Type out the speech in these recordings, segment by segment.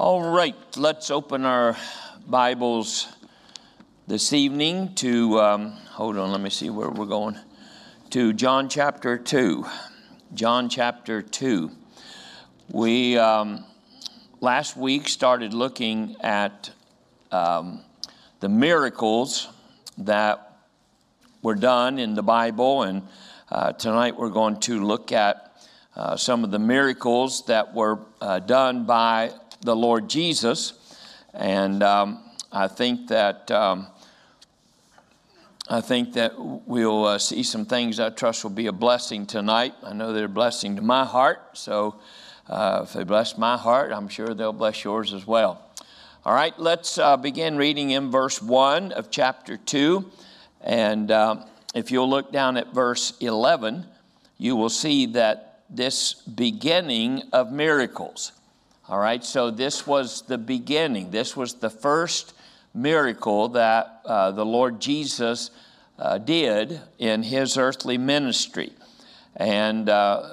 All right, let's open our Bibles this evening to, hold on, let me see where we're going, to John chapter 2. John chapter 2. We, last week, started looking at the miracles that were done in the Bible, and tonight we're going to look at some of the miracles that were done by the Lord Jesus. And I think that we'll see some things I trust will be a blessing tonight. I know they're a blessing to my heart, so if they bless my heart, I'm sure they'll bless yours as well. All right, let's begin reading in verse 1 of chapter 2. And if you'll look down at verse 11, you will see that this beginning of miracles. All right, so this was the beginning. This was the first miracle that the Lord Jesus did in his earthly ministry. And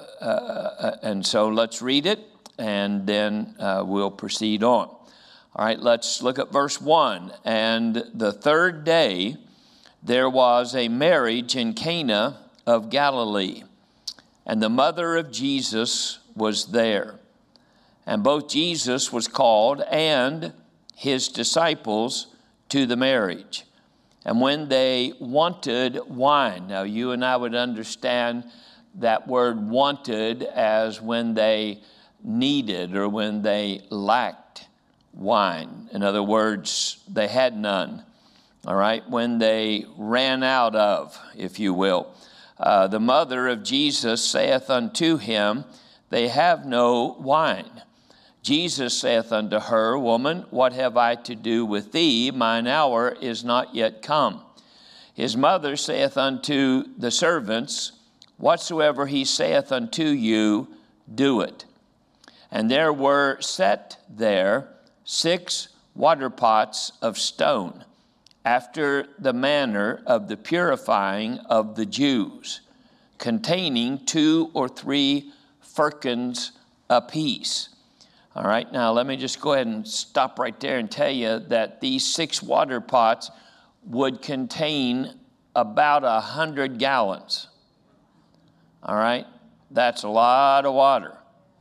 so let's read it, and then we'll proceed on. All right, let's look at verse 1. And the third day there was a marriage in Cana of Galilee, and the mother of Jesus was there. And both Jesus was called and his disciples to the marriage. And when they wanted wine, now you and I would understand that word wanted as when they needed or when they lacked wine. In other words, they had none. All right, when they ran out of, if you will. The mother of Jesus saith unto him, they have no wine. Jesus saith unto her, Woman, what have I to do with thee? Mine hour is not yet come. His mother saith unto the servants, Whatsoever he saith unto you, do it. And there were set there 6 water pots of stone, after the manner of the purifying of the Jews, containing 2 or 3 firkins apiece. All right, now let me just go ahead and stop right there and tell you that these 6 water pots would contain about 100 gallons. All right, that's a lot of water.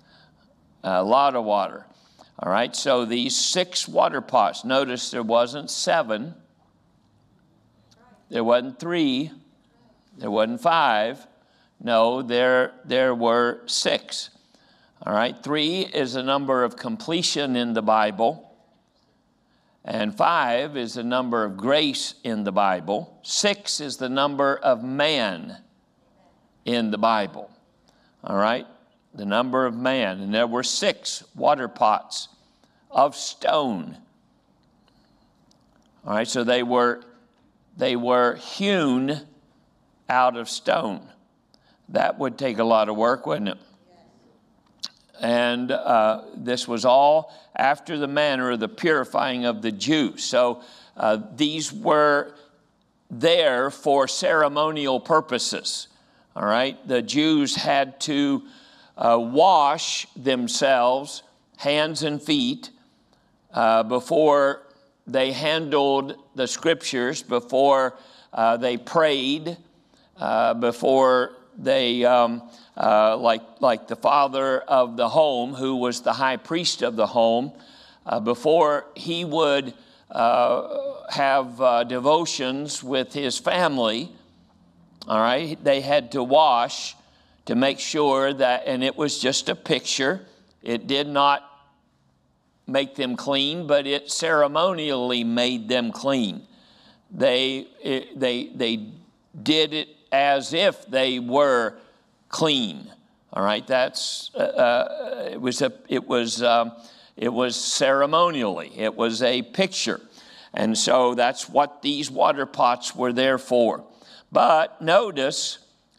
A lot of water. All right, so these 6 water pots, notice there wasn't 7, there wasn't 3, there wasn't 5. No, there were 6. All right, 3 is a number of completion in the Bible, and 5 is a number of grace in the Bible. 6 is the number of man in the Bible. All right, the number of man. And there were 6 water pots of stone. All right, so they were hewn out of stone. That would take a lot of work, wouldn't it? And this was all after the manner of the purifying of the Jews. So these were there for ceremonial purposes. All right, the Jews had to wash themselves, hands and feet, before they handled the scriptures, before they prayed, before they, like the father of the home, who was the high priest of the home, before he would have devotions with his family, all right, they had to wash to make sure that, and it was just a picture. It did not make them clean, but it ceremonially made them clean. They did it as if they were clean. All right, that's it was ceremonially. It was a picture, and so that's what these water pots were there for. But notice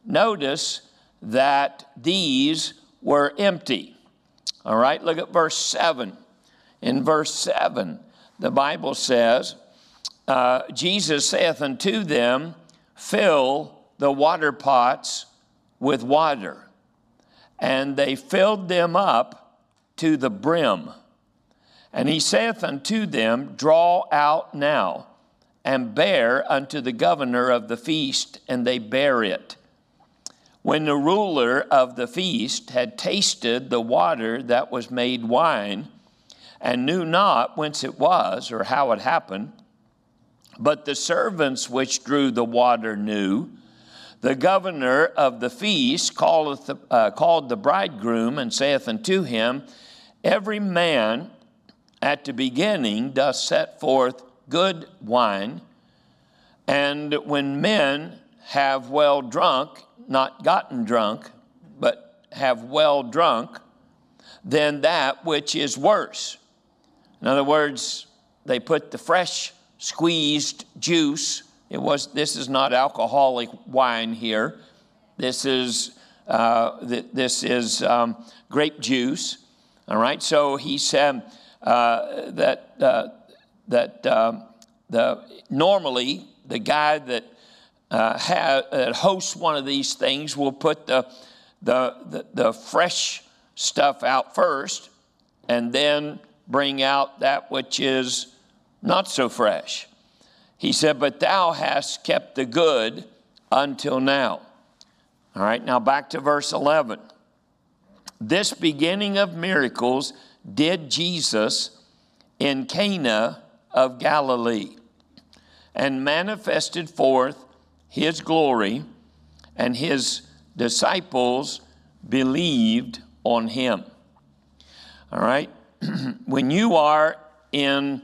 that these were empty. All right, look at verse 7. In verse 7, the Bible says, Jesus saith unto them, Fill the water pots with water. And they filled them up to the brim. And he saith unto them, Draw out now, and bear unto the governor of the feast. And they bare it. When the ruler of the feast had tasted the water that was made wine, and knew not whence it was, or how it happened, but the servants which drew the water knew, the governor of the feast called the bridegroom, and saith unto him, Every man at the beginning doth set forth good wine, and when men have well drunk, not gotten drunk, but have well drunk, then that which is worse. In other words, they put the fresh squeezed juice. This is not alcoholic wine here. This is grape juice. All right. So he said normally the guy that hosts one of these things will put the fresh stuff out first, and then bring out that which is not so fresh. He said, But thou hast kept the good until now. All right, now back to verse 11. This beginning of miracles did Jesus in Cana of Galilee, and manifested forth his glory, and his disciples believed on him. All right, when you are in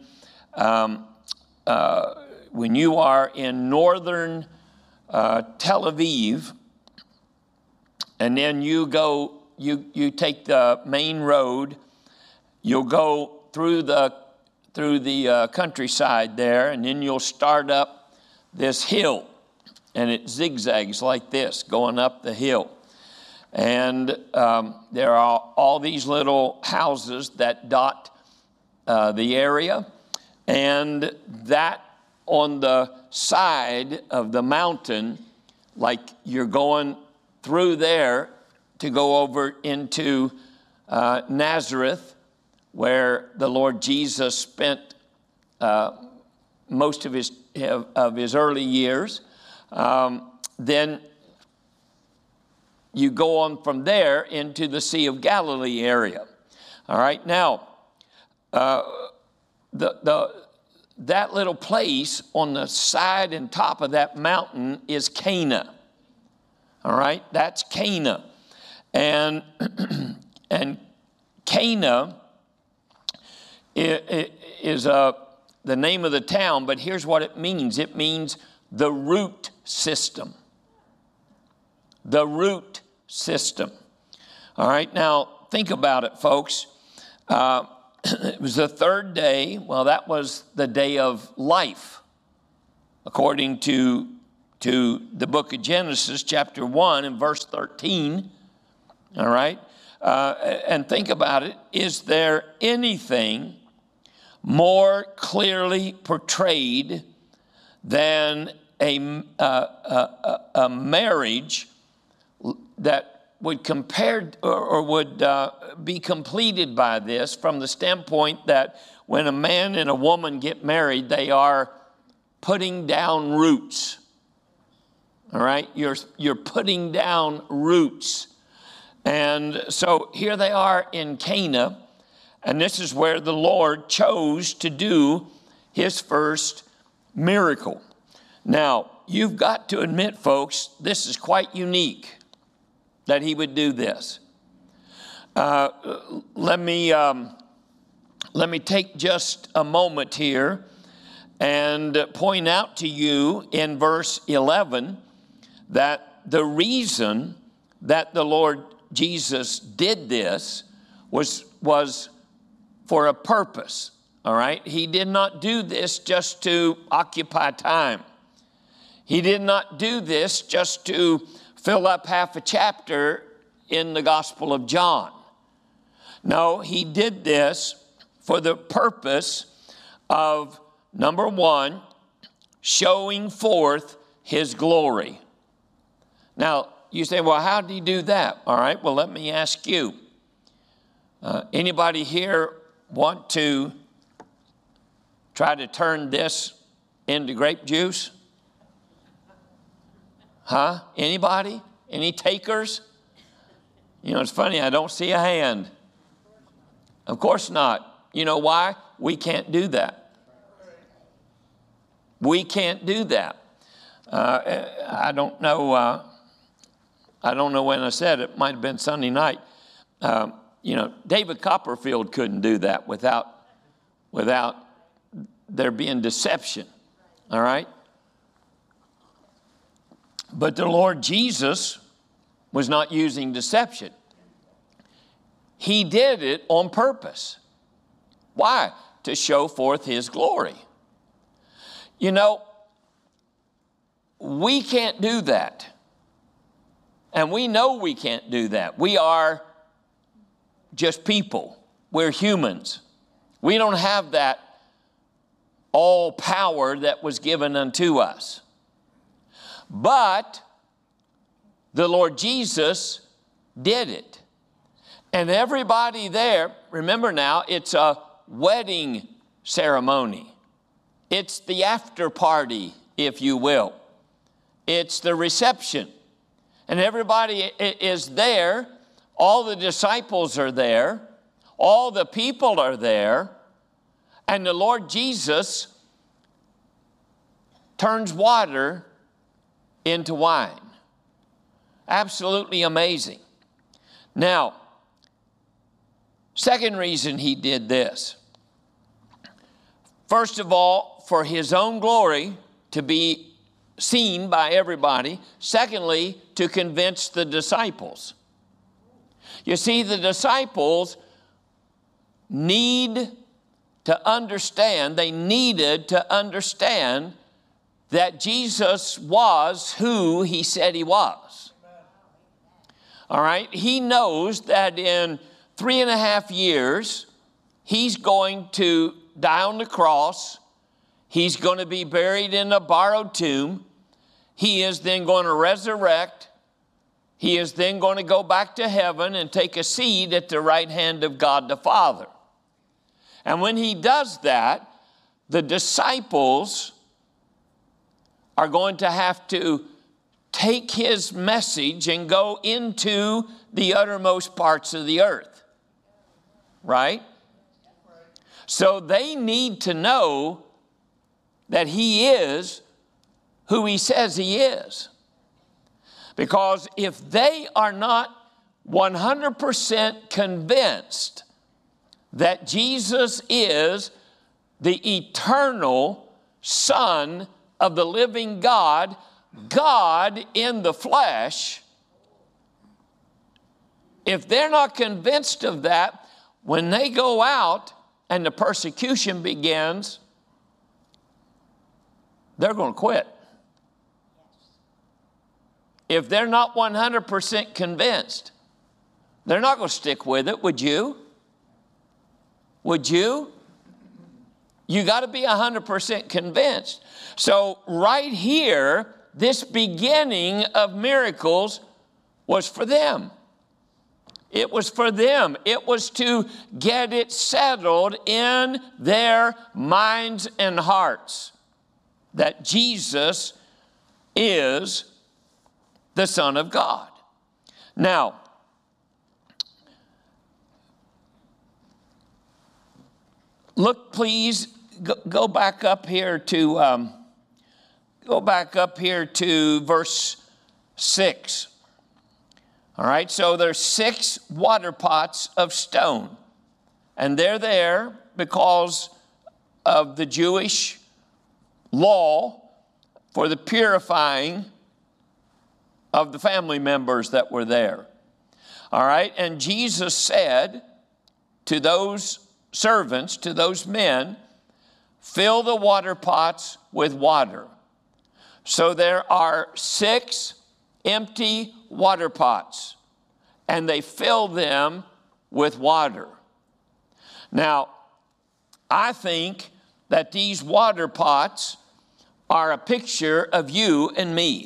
northern Tel Aviv, and then you take the main road, you'll go through the countryside there, and then you'll start up this hill, and it zigzags like this going up the hill. And there are all these little houses that dot the area, and that on the side of the mountain, like you're going through there to go over into Nazareth, where the Lord Jesus spent most of his early years. Then you go on from there into the Sea of Galilee area. All right, now that little place on the side and top of that mountain is Cana. All right, that's Cana, and Cana is the name of the town, but here's what it means. It means the root system. The root system. All right, now think about it, folks. It was the third day. Well, that was the day of life, according to the book of Genesis, chapter 1 and verse 13. All right, and think about it. Is there anything more clearly portrayed than a marriage that would compare or would be completed by this, from the standpoint that when a man and a woman get married, they are putting down roots. All right, you're putting down roots. And so here they are in Cana, and this is where the Lord chose to do his first miracle. Now, you've got to admit, folks, this is quite unique that he would do this. Let me take just a moment here and point out to you in verse 11 that the reason that the Lord Jesus did this was for a purpose. All right, he did not do this just to occupy time. He did not do this just to fill up half a chapter in the Gospel of John. No, he did this for the purpose of, number one, showing forth his glory. Now, you say, well, how did he do that? All right, well, let me ask you. Anybody here want to try to turn this into grape juice? Huh? Anybody? Any takers? You know, it's funny, I don't see a hand. Of course not. You know why? We can't do that. We can't do that. I don't know when I said it. Might have been Sunday night. You know, David Copperfield couldn't do that without there being deception. All right? But the Lord Jesus was not using deception. He did it on purpose. Why? To show forth his glory. You know, we can't do that. And we know we can't do that. We are just people. We're humans. We don't have that all power that was given unto us. But the Lord Jesus did it. And everybody there, remember now, it's a wedding ceremony. It's the after party, if you will. It's the reception. And everybody is there. All the disciples are there. All the people are there. And the Lord Jesus turns water into wine. Absolutely amazing. Now, second reason he did this. First of all, for his own glory to be seen by everybody. Secondly, to convince the disciples. You see, the disciples need to understand, they needed to understand that Jesus was who he said he was. All right? He knows that in 3.5 years, he's going to die on the cross. He's going to be buried in a borrowed tomb. He is then going to resurrect. He is then going to go back to heaven and take a seat at the right hand of God the Father. And when he does that, the disciples are going to have to take his message and go into the uttermost parts of the earth. Right? So they need to know that he is who he says he is. Because if they are not 100% convinced that Jesus is the eternal Son of the living God, God in the flesh, if they're not convinced of that, when they go out and the persecution begins, they're going to quit. If they're not 100% convinced, they're not going to stick with it, would you? Would you? You got to be 100% convinced. So right here, this beginning of miracles was for them. It was for them. It was to get it settled in their minds and hearts that Jesus is the Son of God. Now, look, please, go back up here to verse 6. All right, so there's 6 water pots of stone, and they're there because of the Jewish law for the purifying of the family members that were there. All right, and Jesus said to those servants, to those men, fill the water pots with water. So there are 6 empty water pots, and they fill them with water. Now, I think that these water pots are a picture of you and me.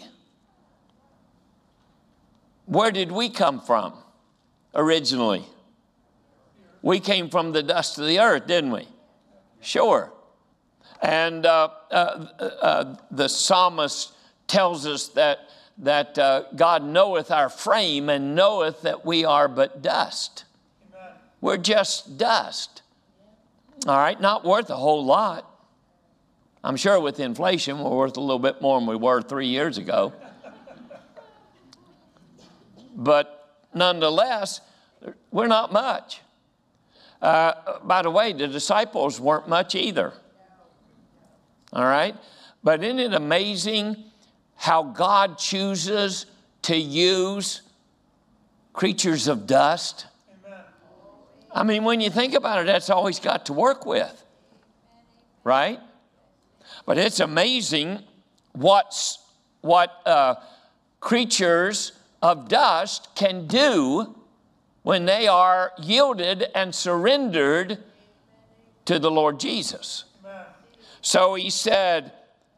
Where did we come from originally? We came from the dust of the earth, didn't we? Sure. And the psalmist tells us that God knoweth our frame and knoweth that we are but dust. Amen. We're just dust. All right, not worth a whole lot. I'm sure with inflation, we're worth a little bit more than we were 3 years ago. But nonetheless, we're not much. By the way, the disciples weren't much either. All right? But isn't it amazing how God chooses to use creatures of dust? Amen. I mean, when you think about it, that's all he's got to work with. Right? But it's amazing what creatures of dust can do when they are yielded and surrendered to the Lord Jesus. Amen. So he said,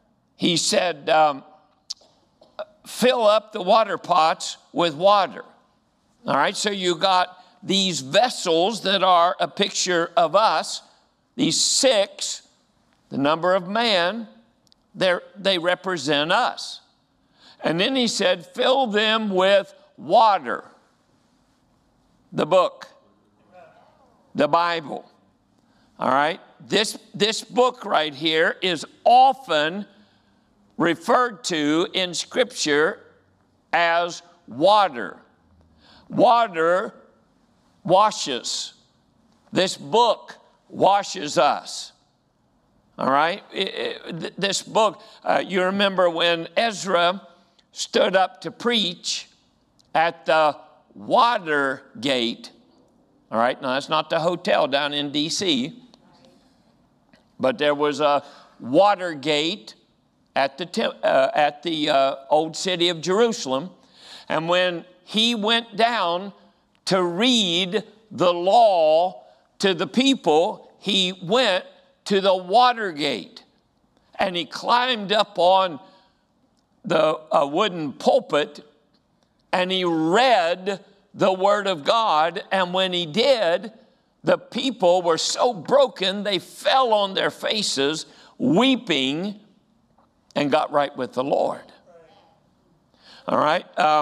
fill up the water pots with water. All right, so you got these vessels that are a picture of us, these 6, the number of man, they represent us. And then he said, fill them with water. The book, the Bible. All right, this book right here is often referred to in Scripture as water. Water washes. This book washes us. All right? This book, you remember when Ezra stood up to preach at the Watergate. All right? Now, that's not the hotel down in D.C., but there was a Watergate at the old city of Jerusalem. And when he went down to read the law to the people, he went to the Watergate. And he climbed up on the wooden pulpit and he read the Word of God. And when he did, the people were so broken, they fell on their faces, weeping, and got right with the Lord. All right.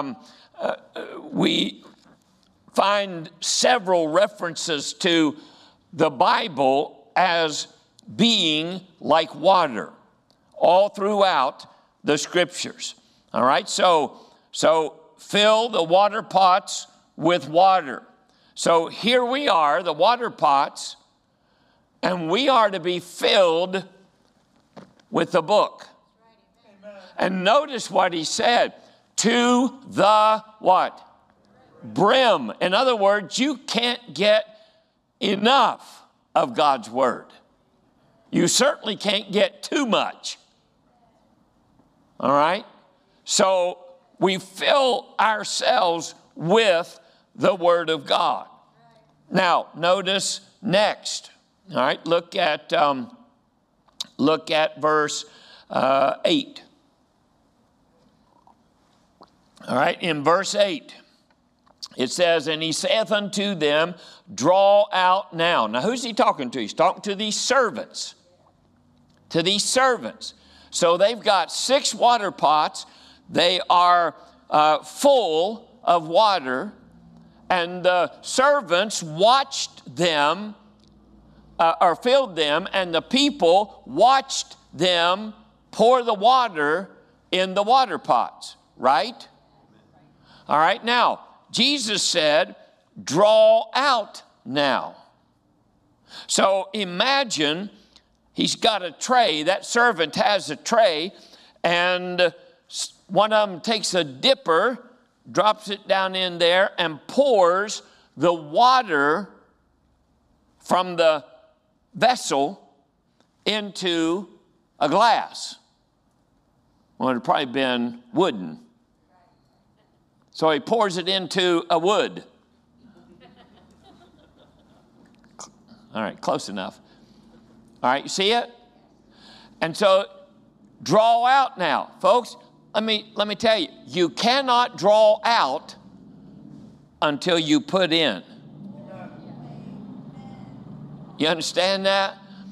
We find several references to the Bible as being like water all throughout the Scriptures. All right. So fill the water pots with water. So here we are, the water pots, and we are to be filled with the book. Amen. And notice what he said, to the what? Brim. In other words, you can't get enough of God's Word. You certainly can't get too much. All right? So we fill ourselves with the Word of God. Now, notice next. All right, look at verse 8. All right, in verse 8, it says, and he saith unto them, draw out now. Now, who's he talking to? He's talking to these servants. To these servants. So they've got 6 water pots. They are full of water. And the servants watched them, or filled them, and the people watched them pour the water in the water pots, right? All right, now, Jesus said, draw out now. So imagine he's got a tray, that servant has a tray, and one of them takes a dipper, drops it down in there, and pours the water from the vessel into a glass. Well, it would have probably been wooden. So he pours it into a wood. All right, close enough. All right, you see it? And so draw out now. Folks, let me tell you, you cannot draw out until you put in. You understand that?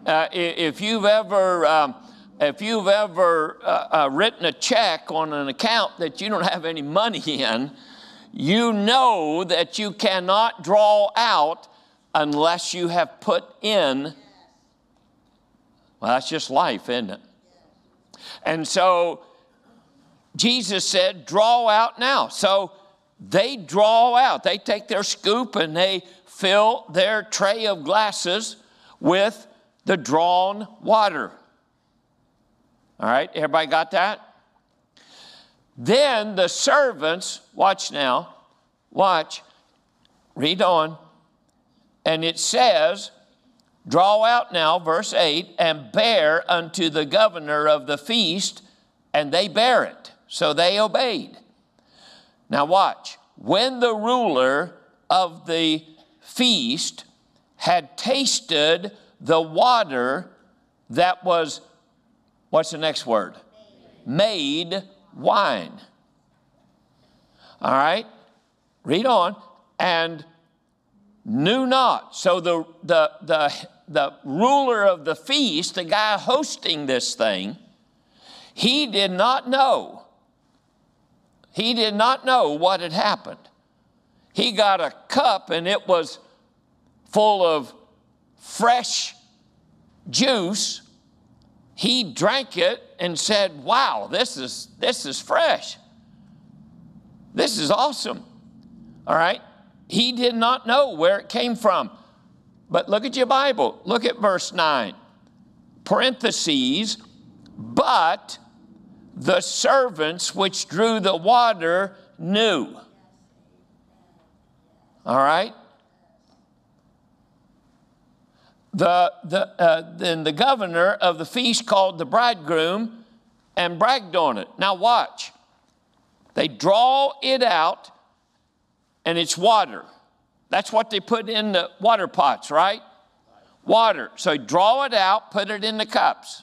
If you've ever written a check on an account that you don't have any money in, you know that you cannot draw out unless you have put in. Well, that's just life, isn't it? And so Jesus said, draw out now. So they draw out. They take their scoop and they fill their tray of glasses with the drawn water. All right, everybody got that? Then the servants, watch now, watch, read on. And it says, draw out now, verse 8, and bear unto the governor of the feast, and they bear it. So they obeyed. Now watch. When the ruler of the feast had tasted the water that was, what's the next word? Made wine. All right, read on. And knew not. So the ruler of the feast, the guy hosting this thing, he did not know. He did not know what had happened. He got a cup and it was full of fresh juice. He drank it and said, wow, this is fresh. This is awesome. All right. He did not know where it came from. But look at your Bible. Look at verse 9. Parentheses, but the servants which drew the water knew. All right? Then the governor of the feast called the bridegroom and bragged on it. Now watch. They draw it out and it's water. That's what they put in the water pots, right? Water. So you draw it out, put it in the cups.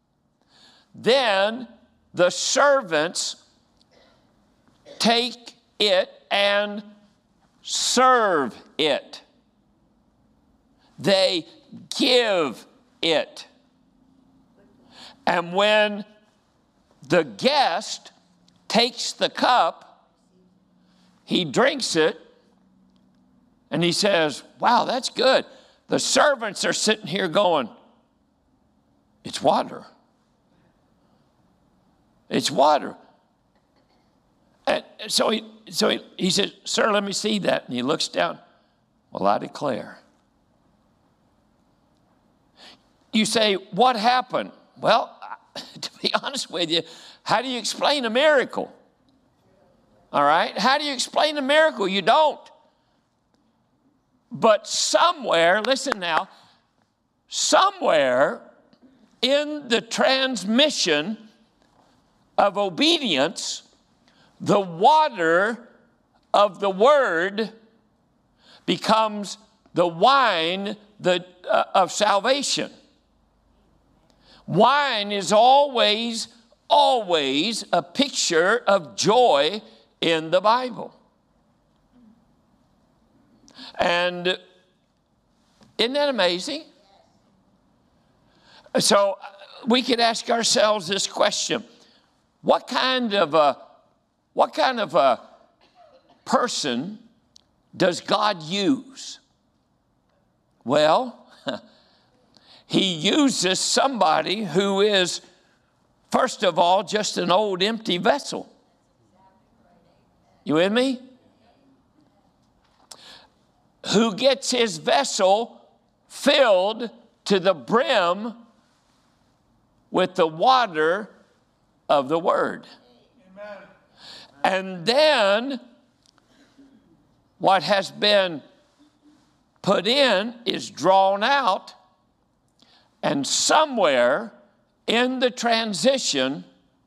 Then the servants take it and serve it. They give it. And when the guest takes the cup, he drinks it, and he says, wow, that's good. The servants are sitting here going, it's water. It's water. And so he says, sir, let me see that. And he looks down. Well, I declare. You say, what happened? Well, to be honest with you, how do you explain a miracle? All right? How do you explain a miracle? You don't. But somewhere, listen now, somewhere in the transmission of obedience, the water of the word becomes the wine of salvation. Wine is always a picture of joy in the Bible. And isn't that amazing? So we could ask ourselves this question. What kind of a person does God use? Well, he uses somebody who is, first of all, just an old empty vessel. You with me? Who gets his vessel filled to the brim with the water of the word. Amen. And then what has been put in is drawn out, and somewhere in the transition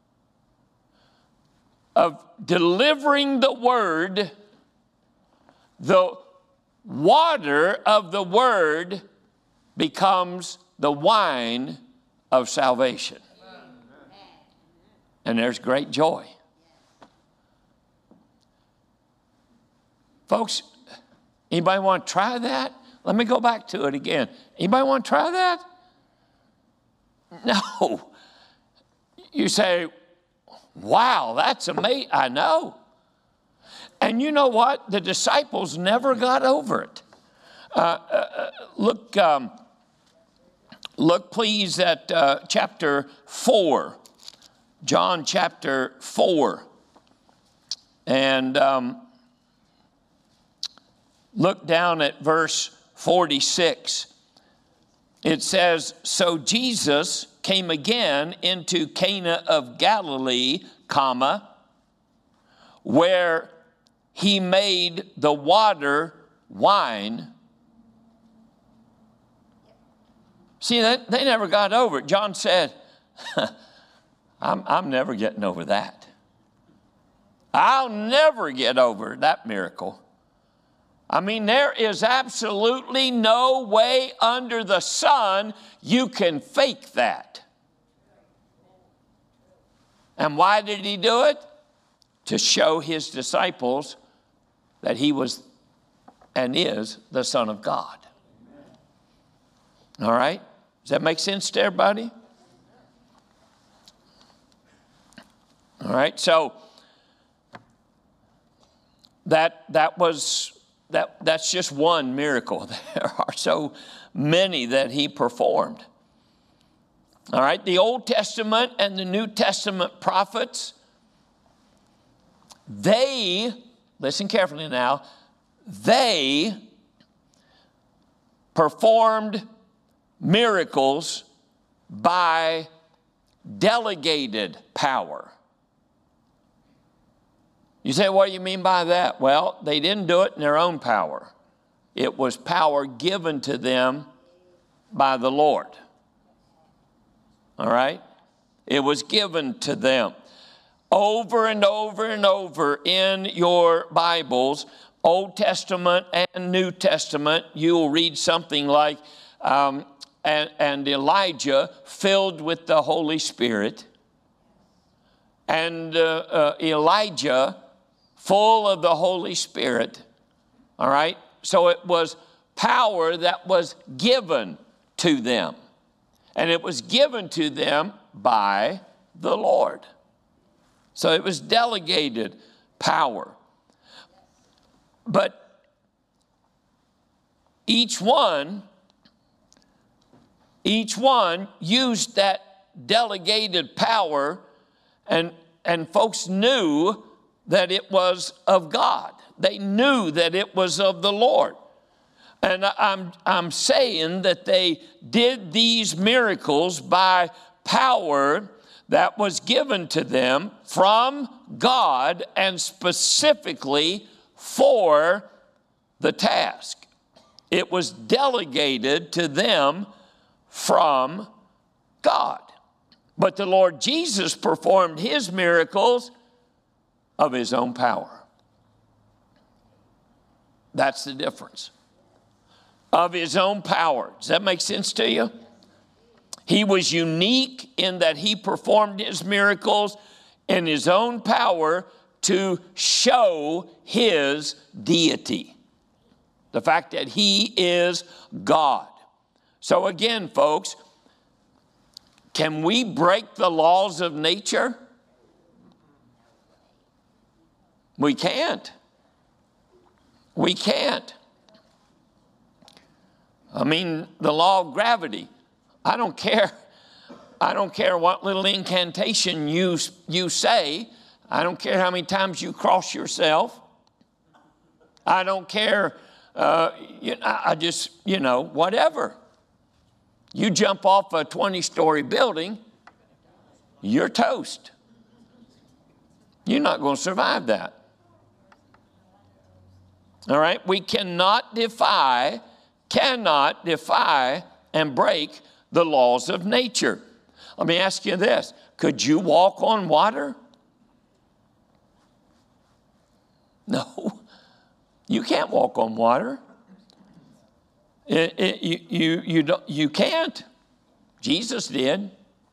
of delivering the word, the water of the word becomes the wine of salvation. And there's great joy. Folks, anybody want to try that? Let me go back to it again. Anybody want to try that? No. You say, wow, that's amazing. I know. And you know what? The disciples never got over it. Look, please, at chapter 4. John chapter 4. And look down at verse 46. It says, so Jesus came again into Cana of Galilee, where he made the water wine. See, they never got over it. John said, I'm never getting over that. I'll never get over that miracle. I mean, there is absolutely no way under the sun you can fake that. And why did he do it? To show his disciples that he was and is the Son of God. All right? Does that make sense to everybody? All right, so that's just one miracle. There are so many that he performed. All right, the Old Testament and the New Testament prophets, they, listen carefully now, they performed miracles by delegated power. You say, what do you mean by that? Well, they didn't do it in their own power. It was power given to them by the Lord. All right? It was given to them. Over and over and over in your Bibles, Old Testament and New Testament, you will read something like, and Elijah filled with the Holy Spirit, and Elijah full of the Holy Spirit. All right? So it was power that was given to them. And it was given to them by the Lord. So it was delegated power. But each one used that delegated power, and folks knew that it was of God. They knew that it was of the Lord. And I'm saying that they did these miracles by power that was given to them from God and specifically for the task. It was delegated to them from God. But the Lord Jesus performed his miracles of his own power. That's the difference. Of his own power. Does that make sense to you? He was unique in that he performed his miracles in his own power to show his deity. The fact that he is God. So again, folks, can we break the laws of nature? We can't. We can't. I mean, the law of gravity. I don't care what little incantation you say. I don't care how many times you cross yourself. I don't care, I just, whatever. You jump off a 20-story building, you're toast. You're not going to survive that. All right? We cannot defy and break the laws of nature. Let me ask you this. Could you walk on water? No. You can't walk on water. You can't. Jesus did.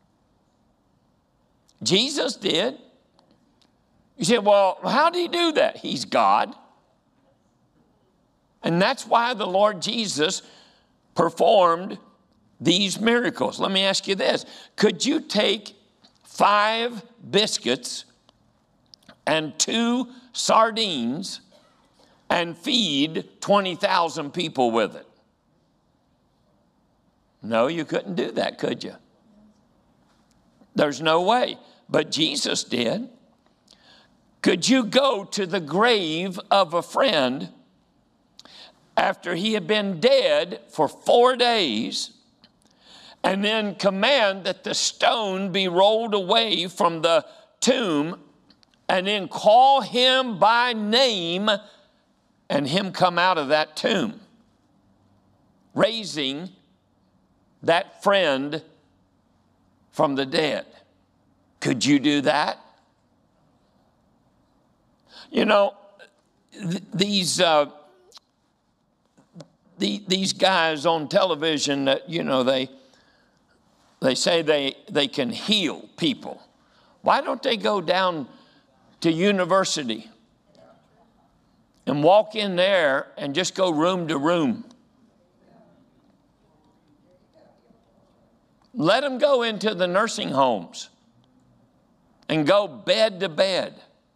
Jesus did. You say, well, how did he do that? He's God. And that's why the Lord Jesus performed these miracles. Let me ask you this. Could you take 5 biscuits and 2 sardines and feed 20,000 people with it? No, you couldn't do that, could you? There's no way. But Jesus did. Could you go to the grave of a friend after he had been dead for 4 days and then command that the stone be rolled away from the tomb and then call him by name and him come out of that tomb, raising that friend from the dead? Could you do that? You know, these guys on television that, you know, they say they can heal people. Why don't they go down to university and walk in there and just go room to room? Let them go into the nursing homes and go bed to bed.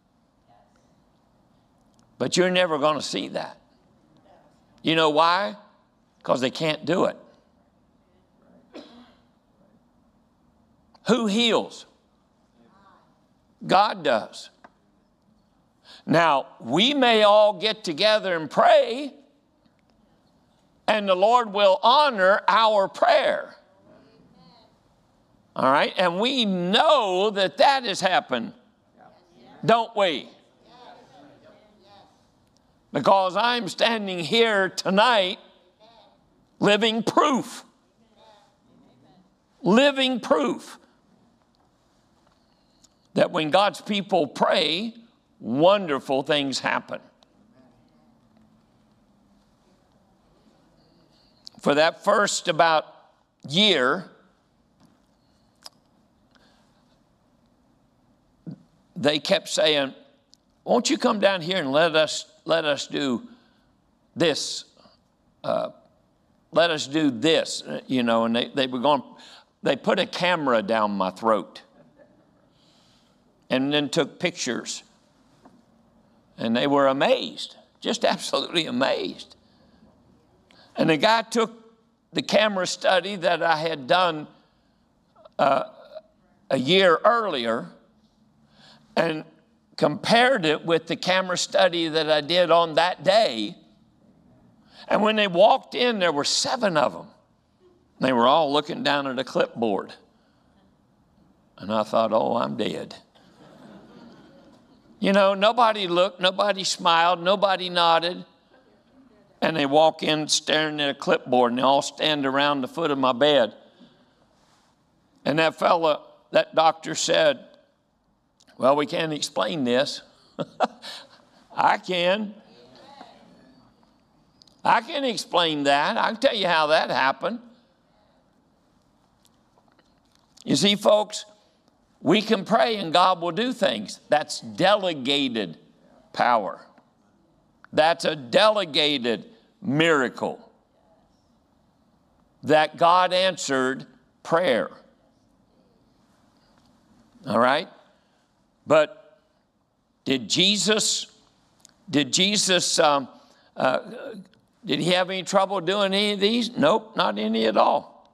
But you're never going to see that. You know why? Because they can't do it. Who heals? God does. Now, we may all get together and pray, and the Lord will honor our prayer. All right? And we know that that has happened, don't we? Because I'm standing here tonight living proof. Living proof that when God's people pray, wonderful things happen. For that first about year, they kept saying, won't you come down here and let us do this. Let us do this, you know, and they put a camera down my throat and then took pictures. And they were amazed, just absolutely amazed. And the guy took the camera study that I had done a year earlier and compared it with the camera study that I did on that day. And when they walked in, there were 7 of them. They were all looking down at a clipboard. And I thought, oh, I'm dead. You know, nobody looked, nobody smiled, nobody nodded. And they walk in staring at a clipboard, and they all stand around the foot of my bed. And that doctor said, well, we can't explain this. I can. I can explain that. I can tell you how that happened. You see, folks, we can pray and God will do things. That's delegated power. That's a delegated miracle. That God answered prayer. All right? But did he have any trouble doing any of these? Nope, not any at all.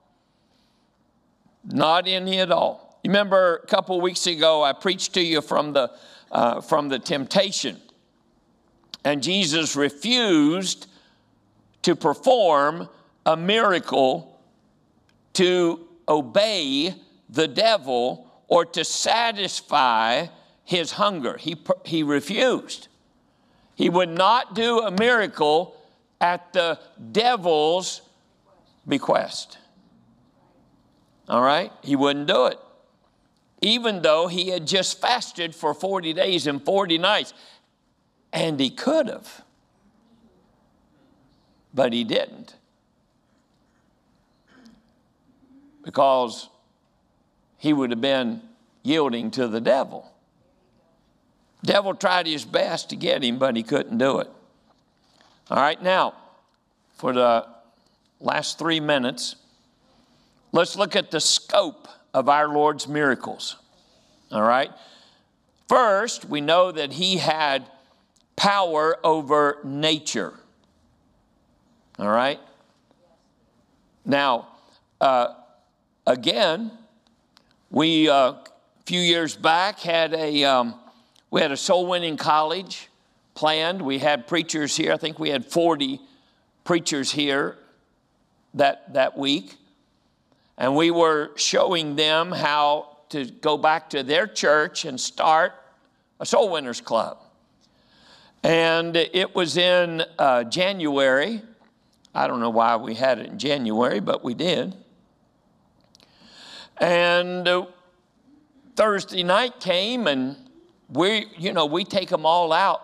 Not any at all. You remember a couple of weeks ago, I preached to you from the temptation. And Jesus refused to perform a miracle to obey the devil or to satisfy his hunger. He refused. He would not do a miracle at the devil's bequest. All right? He wouldn't do it. Even though he had just fasted for 40 days and 40 nights. And he could have. But he didn't. Because he would have been yielding to the devil. Devil tried his best to get him, but he couldn't do it. All right, now, for the last 3 minutes, Let's look at the scope of our Lord's miracles. All right? First, we know that he had power over nature. All right? Now, again, we a few years back had we had a soul-winning college planned. We had preachers here. I think we had 40 preachers here that week. And we were showing them how to go back to their church and start a soul winners club. And it was in January. I don't know why we had it in January, but we did. And Thursday night came, and we take them all out,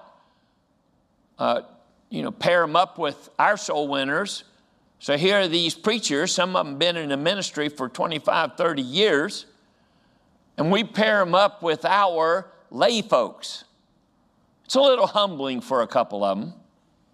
pair them up with our soul winners. So here are these preachers. Some of them been in the ministry for 25, 30 years. And we pair them up with our lay folks. It's a little humbling for a couple of them,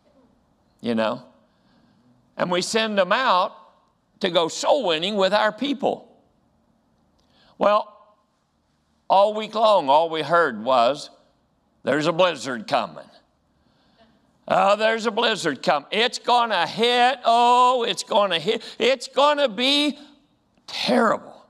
And we send them out to go soul winning with our people. Well, all week long, all we heard was, there's a blizzard coming. Oh, there's a blizzard coming. It's going to hit. Oh, it's going to hit. It's going to be terrible.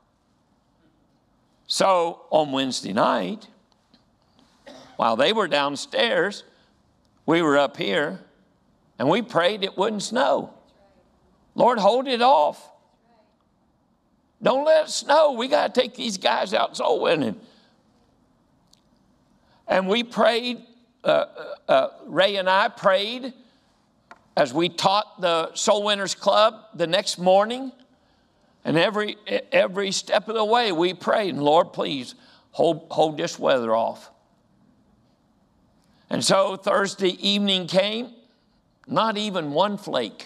So on Wednesday night, while they were downstairs, we were up here, and we prayed it wouldn't snow. Lord, hold it off. Don't let it snow. We got to take these guys out soul winning. And we prayed. Ray and I prayed as we taught the Soul Winners Club the next morning. And every step of the way we prayed, and Lord, please hold this weather off. And so Thursday evening came, not even one flake.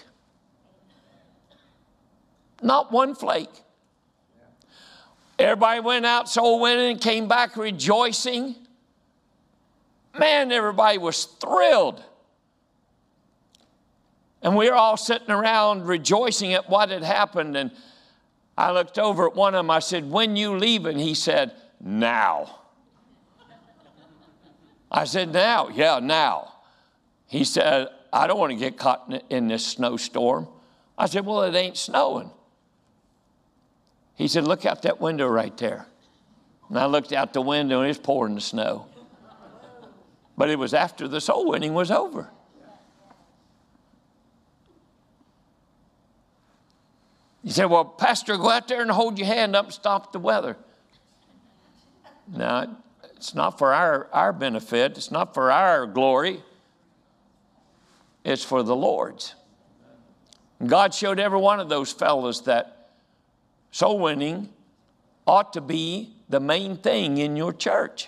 Not one flake. Everybody went out soul winning and came back rejoicing. Man, everybody was thrilled. And we were all sitting around rejoicing at what had happened. And I looked over at one of them. I said, when you leaving? He said, now. I said, now? Yeah, now. He said, I don't want to get caught in this snowstorm. I said, well, it ain't snowing. He said, look out that window right there. And I looked out the window, and it's pouring the snow. But it was after the soul winning was over. You said, well, Pastor, go out there and hold your hand up and stop the weather. No, it's not for our benefit. It's not for our glory. It's for the Lord's. And God showed every one of those fellas that soul winning ought to be the main thing in your church.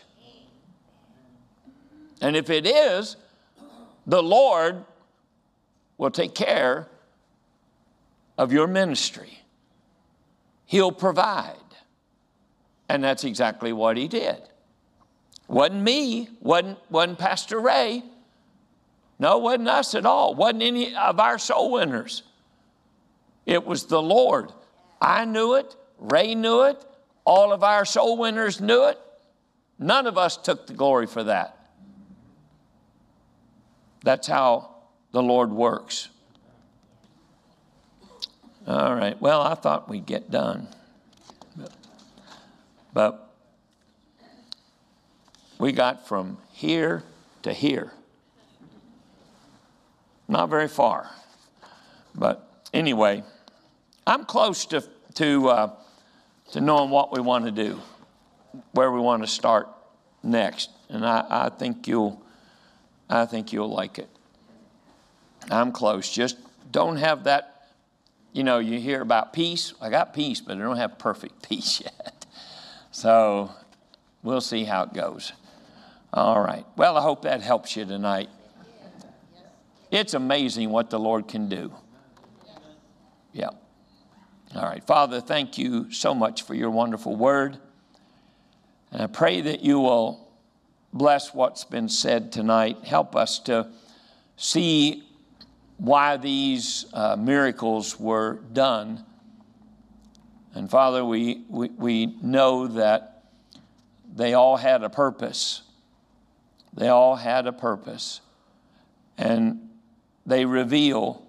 And if it is, the Lord will take care of your ministry. He'll provide. And that's exactly what he did. Wasn't me, wasn't Pastor Ray. No, it wasn't us at all. Wasn't any of our soul winners. It was the Lord. I knew it. Ray knew it. All of our soul winners knew it. None of us took the glory for that. That's how the Lord works. All right. Well, I thought we'd get done. But we got from here to here. Not very far. But anyway, I'm close to knowing what we want to do, where we want to start next. And I think you'll like it. I'm close. Just don't have that, you hear about peace. I got peace, but I don't have perfect peace yet. So we'll see how it goes. All right. Well, I hope that helps you tonight. It's amazing what the Lord can do. Yeah. All right. Father, thank you so much for your wonderful word. And I pray that you will bless what's been said tonight. Help us to see why these miracles were done. And Father, we know that they all had a purpose. They all had a purpose. And they reveal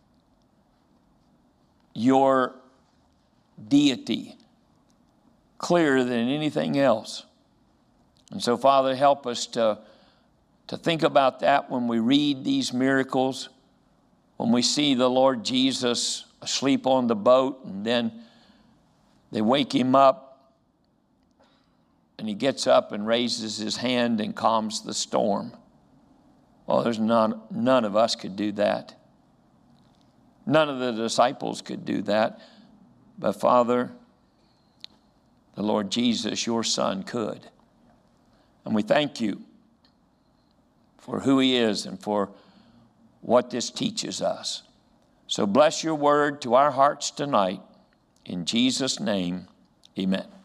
your deity clearer than anything else. And so, Father, help us to think about that when we read these miracles, when we see the Lord Jesus asleep on the boat, and then they wake him up, and he gets up and raises his hand and calms the storm. Well, there's none of us could do that. None of the disciples could do that. But Father, the Lord Jesus, your Son, could. And we thank you for who he is and for what this teaches us. So bless your word to our hearts tonight. In Jesus' name, amen.